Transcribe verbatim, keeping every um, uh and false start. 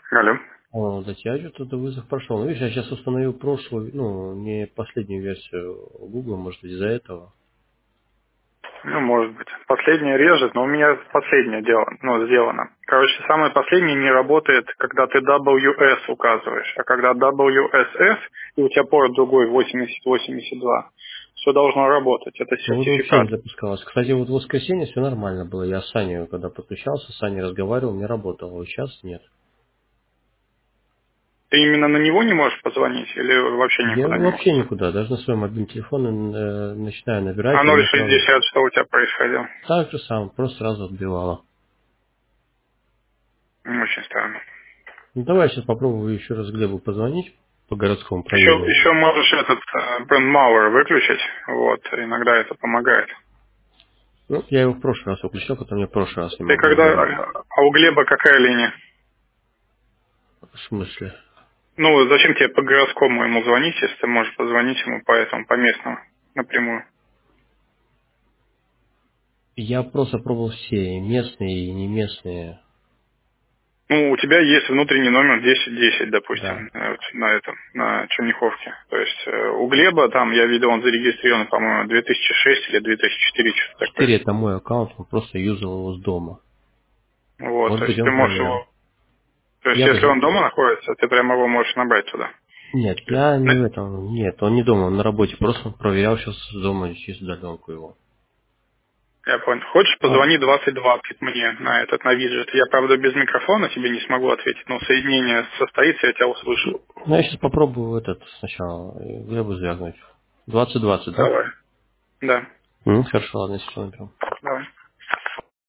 Алло. О, да, я что-то вызов прошел. Ну, видишь, я сейчас установил прошлую, ну, не последнюю версию Google, может, из-за этого. Ну, может быть. Последнее режет, но у меня последнее дело, ну, сделано. Короче, самое последнее не работает, когда ты дабл ю эс указываешь, а когда дабл ю эс эс, и у тебя порт другой восемьдесят восемьдесят два, все должно работать. Это Ну, вот вообще не сертификат. запускалось. Кстати, вот в воскресенье все нормально было. Я с Саней, когда подключался, с Саней разговаривал, не работало. Вот сейчас нет. Ты именно на него не можешь позвонить или вообще Я никуда не вообще можешь? никуда, даже на своем мобильном телефоне э, начинаю А набирать, и у ноль меня сразу шестьдесят, что у тебя происходило? так же сам, просто сразу отбивало. М, Очень странно. Ну, давай сейчас попробую еще раз Глебу позвонить по городскому Еще, проверим. еще можешь этот бренд Malware выключить, вот, иногда это помогает. Ну, я его в прошлый раз выключил, потому мне в прошлый раз не Ты могли когда, сделать. а у Глеба какая линия? В смысле? Ну, зачем тебе по городскому ему звонить, если ты можешь позвонить ему по этому, по местному, напрямую? Я просто пробовал все, и местные, и не местные. Ну, у тебя есть внутренний номер десять десять, Да. допустим, э, вот на этом, на Черняховке. То есть э, у Глеба там, я видел, он зарегистрирован, по-моему, две тысячи шесть или две тысячи четыре, что-то такое. Четыре это мой аккаунт, он просто юзал его с дома. Вот, то Может быть, есть ты он можешь проверил. его... То есть Я если даже... он дома находится, ты прямо его можешь набрать туда. Нет, я не в этом. Нет, он не дома, он на работе. Просто проверял сейчас с дома через удаленку его. Я понял. Хочешь, А, позвони двадцать двадцать мне на этот, на виджет. Я, правда, без микрофона тебе не смогу ответить, но соединение состоится, я тебя услышу. ну, я сейчас попробую этот сначала. э, Глебу звякнуть. двадцать двадцать, да? Давай. Да. М, хорошо, ладно, сейчас наберем. Давай.